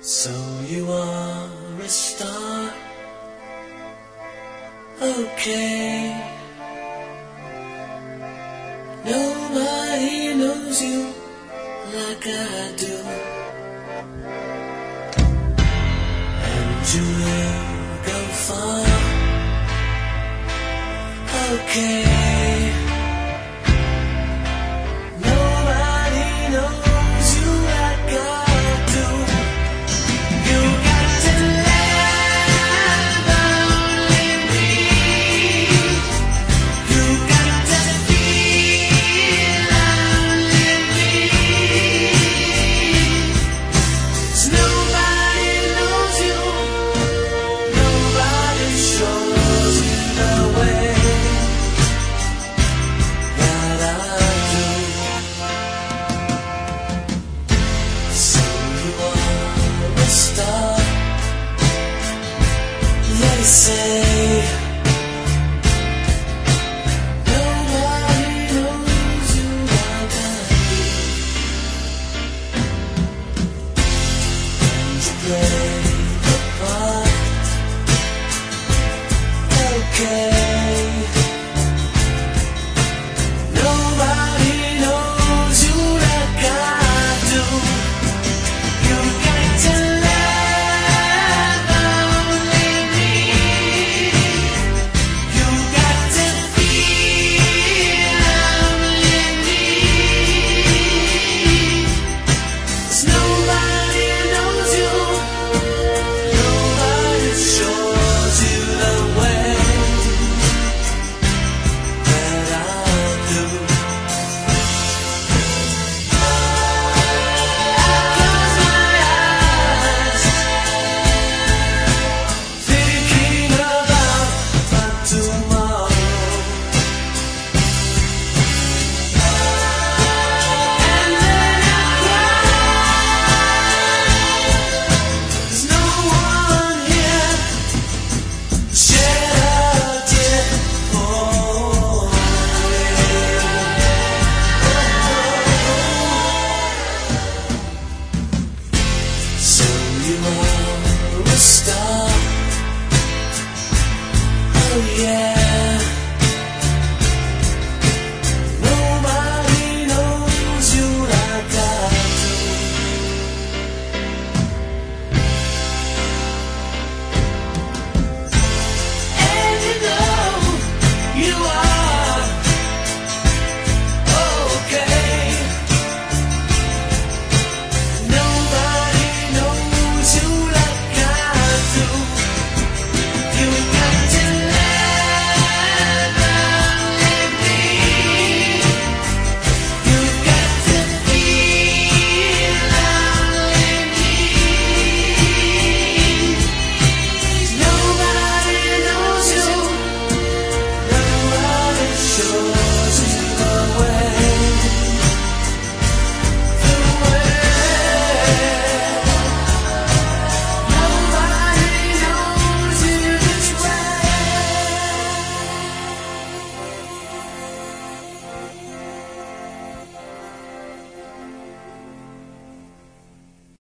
So you are a star, okay. Nobody knows you like I do, and you will go far, okay. They say nobody knows you like I do, and you play the part, okay. Nobody knows you like I do. You got to you are